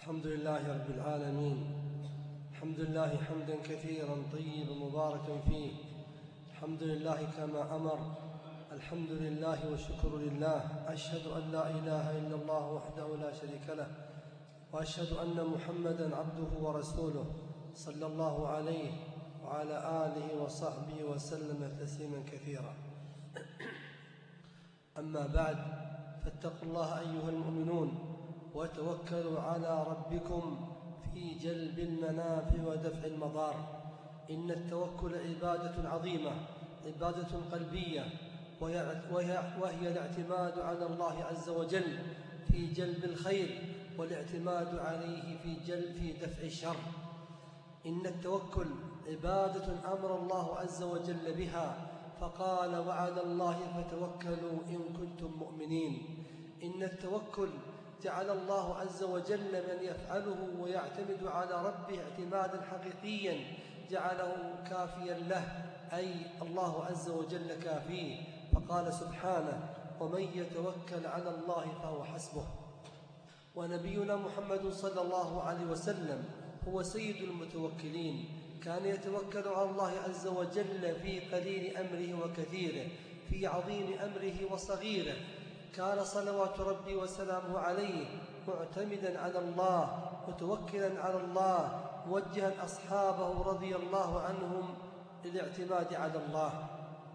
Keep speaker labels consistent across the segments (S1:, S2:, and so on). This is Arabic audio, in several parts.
S1: الحمد لله رب العالمين. الحمد لله حمدا كثيرا طيبا مباركا فيه. الحمد لله كما أمر. الحمد لله والشكر لله. أشهد أن لا إله إلا الله وحده لا شريك له، وأشهد أن محمدا عبده ورسوله صلى الله عليه وعلى آله وصحبه وسلم تسليما كثيرا. أما بعد، فاتقوا الله أيها المؤمنون، وتوكلوا على ربكم في جلب المنافع ودفع المضار. إن التوكل عبادة عظيمة، عبادة قلبية، وهي الاعتماد على الله عز وجل في جلب الخير، والاعتماد عليه في دفع الشر. إن التوكل عبادة أمر الله عز وجل بها، فقال: وعلى الله فتوكلوا إن كنتم مؤمنين. إن التوكل جعل الله عز وجل من يفعله ويعتمد على ربه اعتمادا حقيقيا جعله كافيا له، أي الله عز وجل كافيه، فقال سبحانه: ومن يتوكل على الله فهو حسبه. ونبينا محمد صلى الله عليه وسلم هو سيد المتوكلين، كان يتوكل على الله عز وجل في قليل أمره وكثيره، في عظيم أمره وصغيره. كان صلوات ربي وسلامه عليه معتمدا على الله، متوكلا على الله، موجها أصحابه رضي الله عنهم للاعتماد على الله.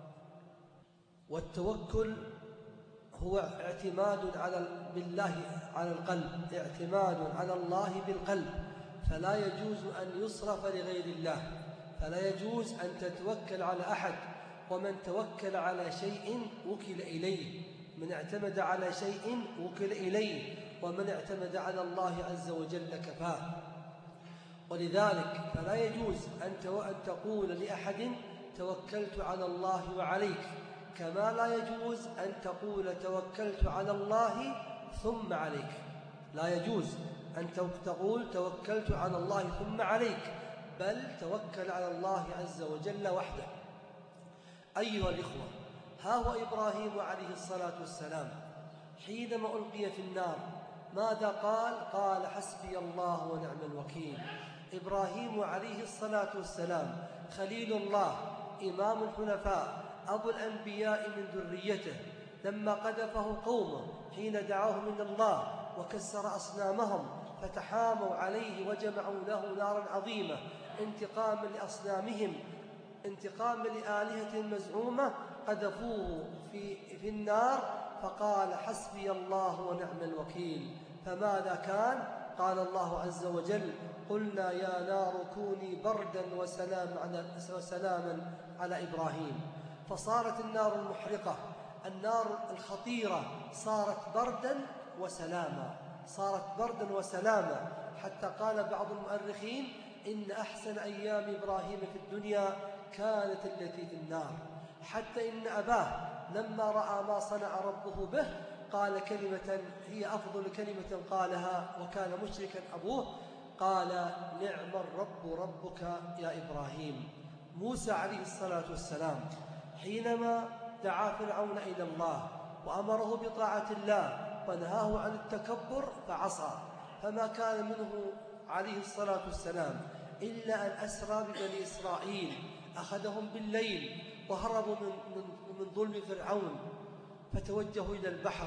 S1: والتوكل هو اعتماد بالله على القلب، اعتماد على الله بالقلب، فلا يجوز أن يصرف لغير الله، فلا يجوز أن تتوكل على أحد. ومن توكل على شيء وكل إليه، من اعتمد على شيء وكل إليه، ومن اعتمد على الله عز وجل كفاه. ولذلك فلا يجوز أن تقول لأحد: توكلت على الله وعليك، كما لا يجوز أن تقول: توكلت على الله ثم عليك. لا يجوز أن تقول: توكلت على الله ثم عليك، بل توكل على الله عز وجل وحده. أيها الإخوة، ها هو إبراهيم عليه الصلاة والسلام حينما ألقي في النار ماذا قال؟ قال: حسبي الله ونعم الوكيل. إبراهيم عليه الصلاة والسلام خليل الله، إمام الحنفاء، أبو الأنبياء من ذريته، لما قذفه قومه حين دعوه من الله وكسر أصنامهم، فتحاموا عليه وجمعوا له نارا عظيمة انتقاما لأصنامهم، انتقاما لآلهة مزعومة، قذفوه في النار، فقال: حسبي الله ونعم الوكيل. فماذا كان؟ قال الله عز وجل: قلنا يا نار كوني بردا وسلاما على إبراهيم. فصارت النار المحرقة، النار الخطيرة، صارت بردا وسلاما، صارت بردا وسلاما، حتى قال بعض المؤرخين: إن أحسن أيام إبراهيم في الدنيا كانت التي في النار. حتى إن أباه لما رأى ما صنع ربه به قال كلمة هي أفضل كلمة قالها، وكان مشركا أبوه، قال: نعم الرب ربك يا إبراهيم. موسى عليه الصلاة والسلام حينما دعا فرعون إلى الله وأمره بطاعة الله ونهاه عن التكبر فعصى، فما كان منه عليه الصلاة والسلام إلا أن أسرى ببني إسرائيل، أخذهم بالليل وهربوا من ظلم فرعون، فتوجهوا إلى البحر.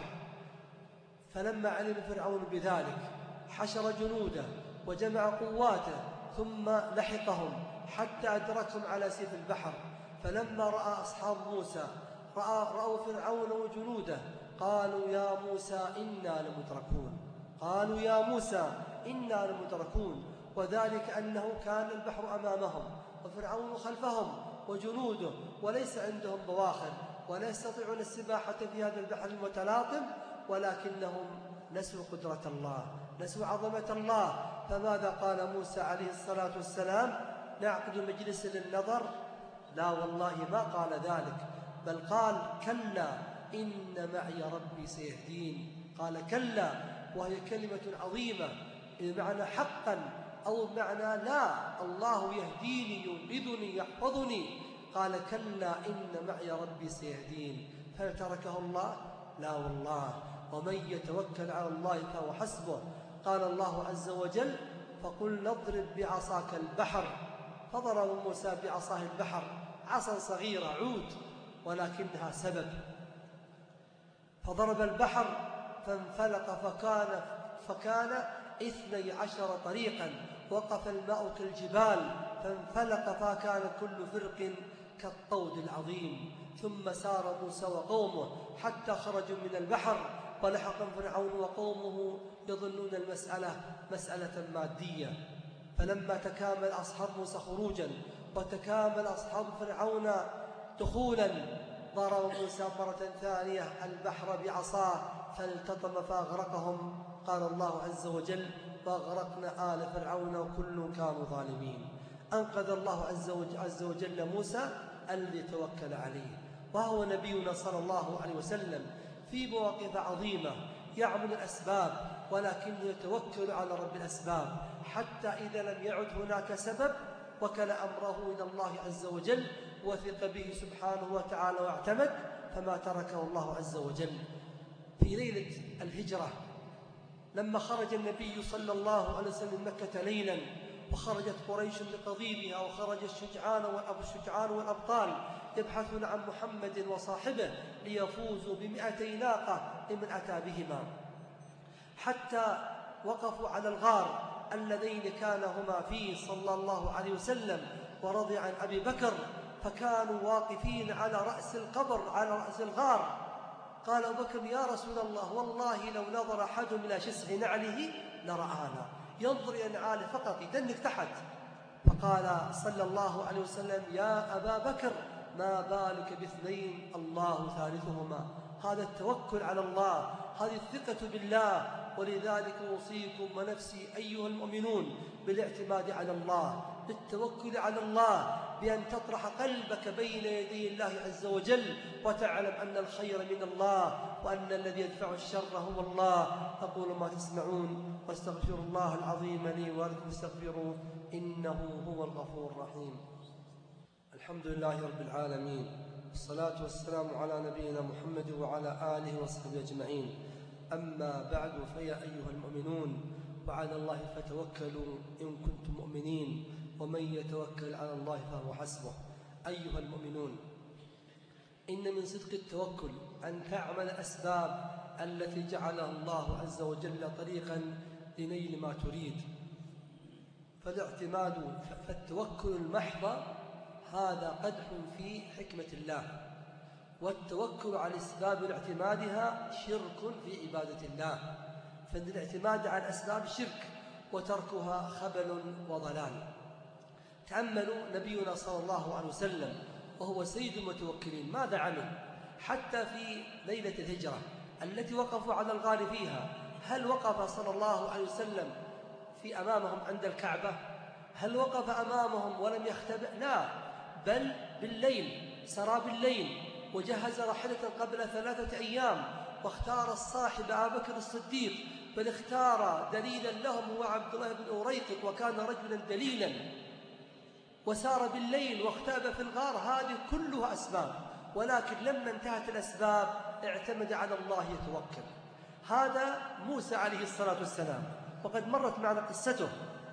S1: فلما علم فرعون بذلك حشر جنوده وجمع قواته، ثم لحقهم حتى أدركهم على سيف البحر. فلما رأى أصحاب موسى رأوا فرعون وجنوده قالوا: يا موسى إنا لمدركون، قالوا: يا موسى إنا لمدركون. وذلك أنه كان البحر أمامهم وفرعون خلفهم وجنوده، وليس عندهم بواخر، ولا يستطيعون السباحة في هذا البحر المتلاطم، ولكنهم نسوا قدرة الله، نسوا عظمة الله. فماذا قال موسى عليه الصلاة والسلام؟ نعقد مجلس للنظر؟ لا والله ما قال ذلك، بل قال: كلا إن معي ربي سيهدين. قال كلا، وهي كلمة عظيمة بمعنى حقا، أو بمعنى لا، الله يهديني ينقذني يحفظني. قال: كلا إن معي ربي سيهدين. هل تركه الله؟ لا والله. ومن يتوكل على الله فهو حسبه. قال الله عز وجل: فقل نضرب بعصاك البحر. فضرب موسى بعصاه البحر، عصا صغيرة عود ولكنها سبب. فضرب البحر فانفلق فكان 12 طريقا، وقف الماء كالجبال فانفلق فكان كل فرق كالطود العظيم. ثم سار موسى وقومه حتى خرجوا من البحر، ولحق فرعون وقومه يظنون المسألة مسألة مادية. فلما تكامل أصحاب موسى خروجا وتكامل أصحاب فرعون دخولا، ضرب موسى مرة ثانية البحر بعصاه فالتطم فأغرقهم. قال الله عز وجل: فأغرقنا آل فرعون وكل كانوا ظالمين. أنقذ الله عز وجل موسى الذي توكل عليه. وهو نبينا صلى الله عليه وسلم في مواقف عظيمة يعمل الأسباب، ولكنه يتوكل على رب الأسباب، حتى إذا لم يعد هناك سبب وكل أمره إلى الله عز وجل وثق به سبحانه وتعالى واعتمد، فما تركه الله عز وجل. في ليلة الهجرة لما خرج النبي صلى الله عليه وسلم من مكة ليلا، وخرجت قريش لقضيبها، وخرج الشجعان والأبطال يبحثون عن محمد وصاحبه ليفوزوا ب200 ناقة لمن أتى بهما، حتى وقفوا على الغار اللذين كان هما فيه صلى الله عليه وسلم ورضي عن أبي بكر، فكانوا واقفين على رأس القبر على رأس الغار. قال أبو بكر: يا رسول الله، والله لو نظر أحد إلى شسع نعله لرآنا، ينظر إلى نعاله فقط يدنك تحت. فقال صلى الله عليه وسلم: يا أبا بكر، ما بالك باثنين الله ثالثهما. هذا التوكل على الله، هذه الثقة بالله. ولذلك أوصيكم ونفسي أيها المؤمنون بالاعتماد على الله، بالتوكل على الله، بأن تطرح قلبك بين يدي الله عز وجل، وتعلم أن الخير من الله، وأن الذي يدفع الشر هو الله. أقول ما تسمعون، واستغفر الله العظيم لي ولكم فاستغفروه إنه هو الغفور الرحيم. الحمد لله رب العالمين، والصلاة والسلام على نبينا محمد وعلى آله وصحبه أجمعين. أما بعد، فيا أيها المؤمنون، وعلى الله فتوكلوا إن كنتم مؤمنين، ومن يتوكل على الله فهو حسبه. أيها المؤمنون، إن من صدق التوكل أن تعمل الأسباب التي جعلها الله عز وجل طريقا لنيل ما تريد. فالتوكل المحض هذا قدح في حكمة الله، والتوكل على الأسباب واعتمادها شرك في عبادة الله. فإن الاعتماد على الأسباب شرك، وتركها خبل وضلال. تأملوا نبينا صلى الله عليه وسلم وهو سيد المتوكلين ماذا عمل حتى في ليلة الهجرة التي وقفوا على الغار فيها. هل وقف صلى الله عليه وسلم في أمامهم عند الكعبة؟ هل وقف أمامهم ولم يختبئ؟ لا، بل بالليل سرى بالليل، وجهز راحلة قبل 3 أيام، واختار الصاحب أبا بكر الصديق، بل اختار دليلا لهم هو عبد الله بن أريقط، وكان رجلا دليلا، وسار بالليل واختبأ في الغار. هذه كلها أسباب، ولكن لما انتهت الأسباب اعتمد على الله يتوكل. هذا موسى عليه الصلاة والسلام، وقد مرت معنا قصته.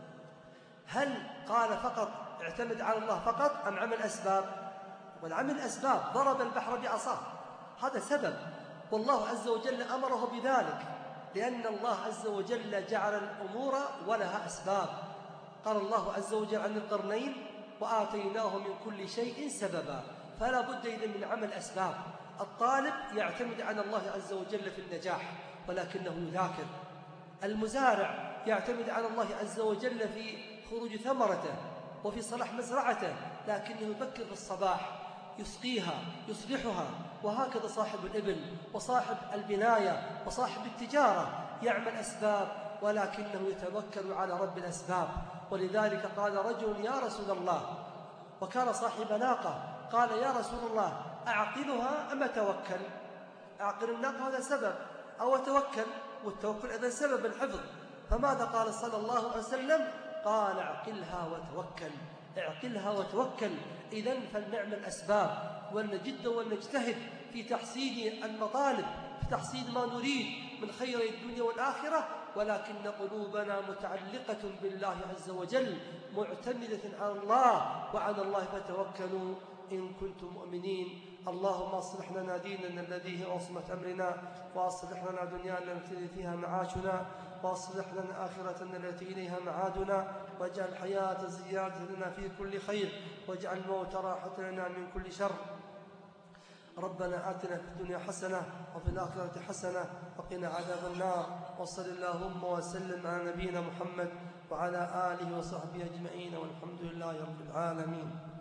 S1: هل قال فقط اعتمد على الله فقط أم عمل أسباب؟ والعمل أسباب، ضرب البحر بعصاه، هذا سبب، والله عز وجل أمره بذلك، لأن الله عز وجل جعل الأمور ولها أسباب. قال الله عز وجل عن القرنين: وآتيناه من كل شيء سببا. فلا بد إذن من عمل أسباب. الطالب يعتمد على الله عز وجل في النجاح ولكنه يذاكر. المزارع يعتمد على الله عز وجل في خروج ثمرته وفي صلاح مزرعته، لكنه يبكر في الصباح يسقيها يصلحها. وهكذا صاحب الإبل وصاحب البناية وصاحب التجارة يعمل أسباب ولكنه يتوكل على رب الأسباب. ولذلك قال رجل: يا رسول الله، وكان صاحب ناقة، قال: يا رسول الله، أعقلها أم أتوكل؟ أعقل الناقة هذا سبب، أو أتوكل، والتوكل هذا سبب الحفظ. فماذا قال صلى الله عليه وسلم؟ قال: اعقلها وتوكل، اعقلها وتوكل. إذن فلنعمل أسباب، ولنجد ولنجتهد في تحصيل المطالب، في تحصيل ما نريد من خير الدنيا والآخرة، ولكن قلوبنا متعلقة بالله عز وجل، معتمدة على الله، وعلى الله فتوكلوا إن كنتم مؤمنين. اللهم اصلح لنا ديننا الذي هو عصمة أمرنا، وأصلح لنا دنيانا التي فيها معاشنا، وأصلح لنا آخرتنا التي إليها معادنا، واجعل الحياة زيادة لنا في كل خير، واجعل الموت راحة لنا من كل شر. ربنا آتنا في الدنيا حسنة وفي الآخرة حسنة وقنا عذاب النار. وصل اللهم وسلم على نبينا محمد وعلى آله وصحبه أجمعين، والحمد لله رب العالمين.